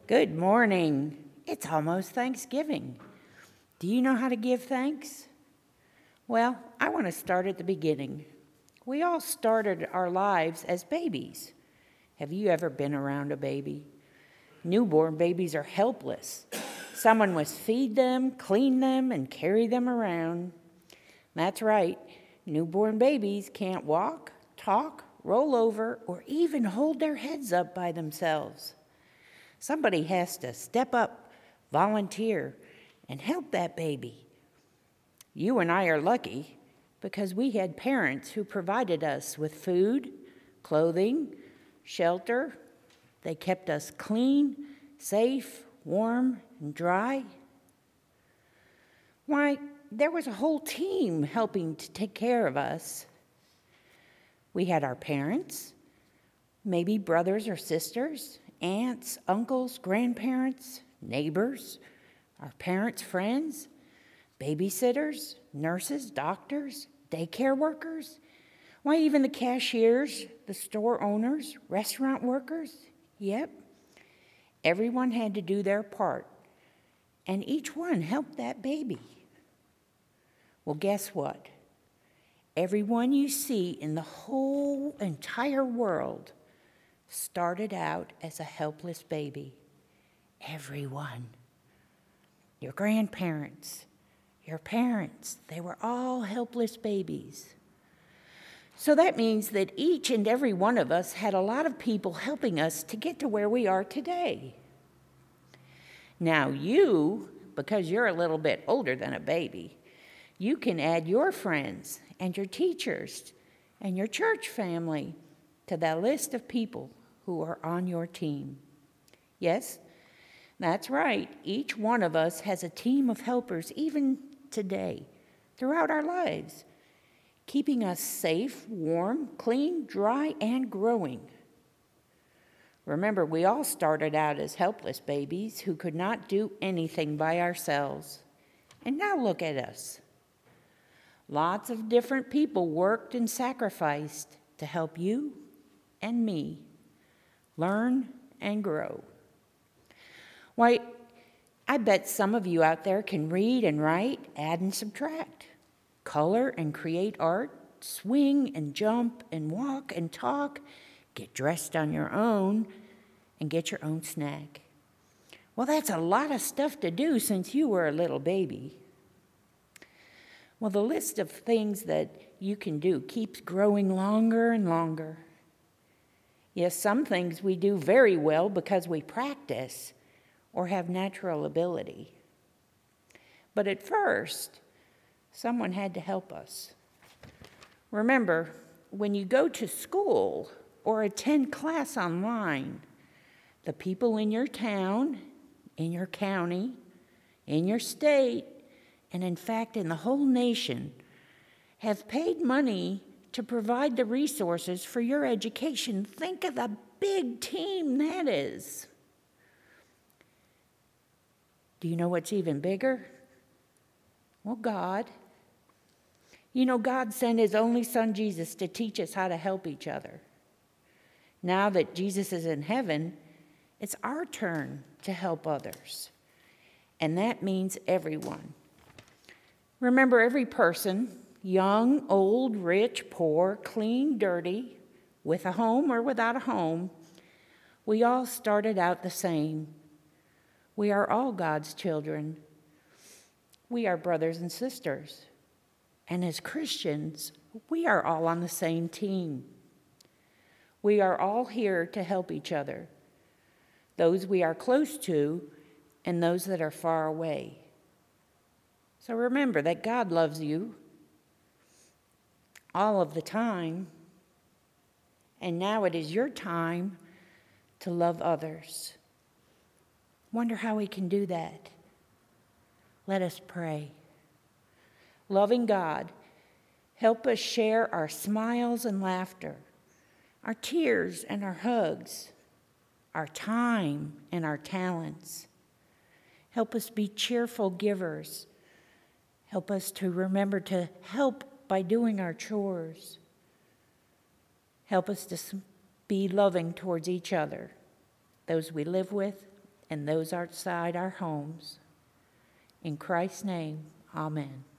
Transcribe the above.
Good morning. It's almost Thanksgiving. Do you know how to give thanks? Well, I want to start at the beginning. We all started our lives as babies. Have you ever been around a baby? Newborn babies are helpless. Someone must feed them, clean them, and carry them around. That's right. Newborn babies can't walk, talk, roll over, or even hold their heads up by themselves. Somebody has to step up, volunteer, and help that baby. You and I are lucky because we had parents who provided us with food, clothing, shelter. They kept us clean, safe, warm, and dry. Why, there was a whole team helping to take care of us. We had our parents, maybe brothers or sisters, aunts, uncles, grandparents, neighbors, our parents' friends, babysitters, nurses, doctors, daycare workers, why even the cashiers, the store owners, restaurant workers. Yep, everyone had to do their part, and each one helped that baby. Well, guess what? Everyone you see in the whole entire world started out as a helpless baby. Everyone. Your grandparents, your parents, they were all helpless babies. So that means that each and every one of us had a lot of people helping us to get to where we are today. Now you, because you're a little bit older than a baby, you can add your friends and your teachers and your church family to that list of people who are on your team. Yes, that's right. Each one of us has a team of helpers even today, throughout our lives, keeping us safe, warm, clean, dry, and growing. Remember, we all started out as helpless babies who could not do anything by ourselves. And now look at us. Lots of different people worked and sacrificed to help you and me learn and grow. Why, I bet some of you out there can read and write, add and subtract, color and create art, swing and jump and walk and talk, get dressed on your own, and get your own snack. Well, that's a lot of stuff to do since you were a little baby. Well, the list of things that you can do keeps growing longer and longer. Yes, some things we do very well because we practice or have natural ability. But at first, someone had to help us. Remember, when you go to school or attend class online, the people in your town, in your county, in your state, and in fact in the whole nation, have paid money to provide the resources for your education. Think of the big team that is. Do you know what's even bigger? Well, God. You know, God sent his only son, Jesus, to teach us how to help each other. Now that Jesus is in heaven, it's our turn to help others. And that means everyone. Remember, every person, young, old, rich, poor, clean, dirty, with a home or without a home, we all started out the same. We are all God's children. We are brothers and sisters. And as Christians, we are all on the same team. We are all here to help each other, those we are close to and those that are far away. So remember that God loves you all of the time, and now it is your time to love others. Wonder how we can do that. Let us pray. Loving God, help us share our smiles and laughter, our tears and our hugs, our time and our talents. Help us be cheerful givers. Help us to remember to help by doing our chores. Help us to be loving towards each other, those we live with and those outside our homes. In Christ's name, amen.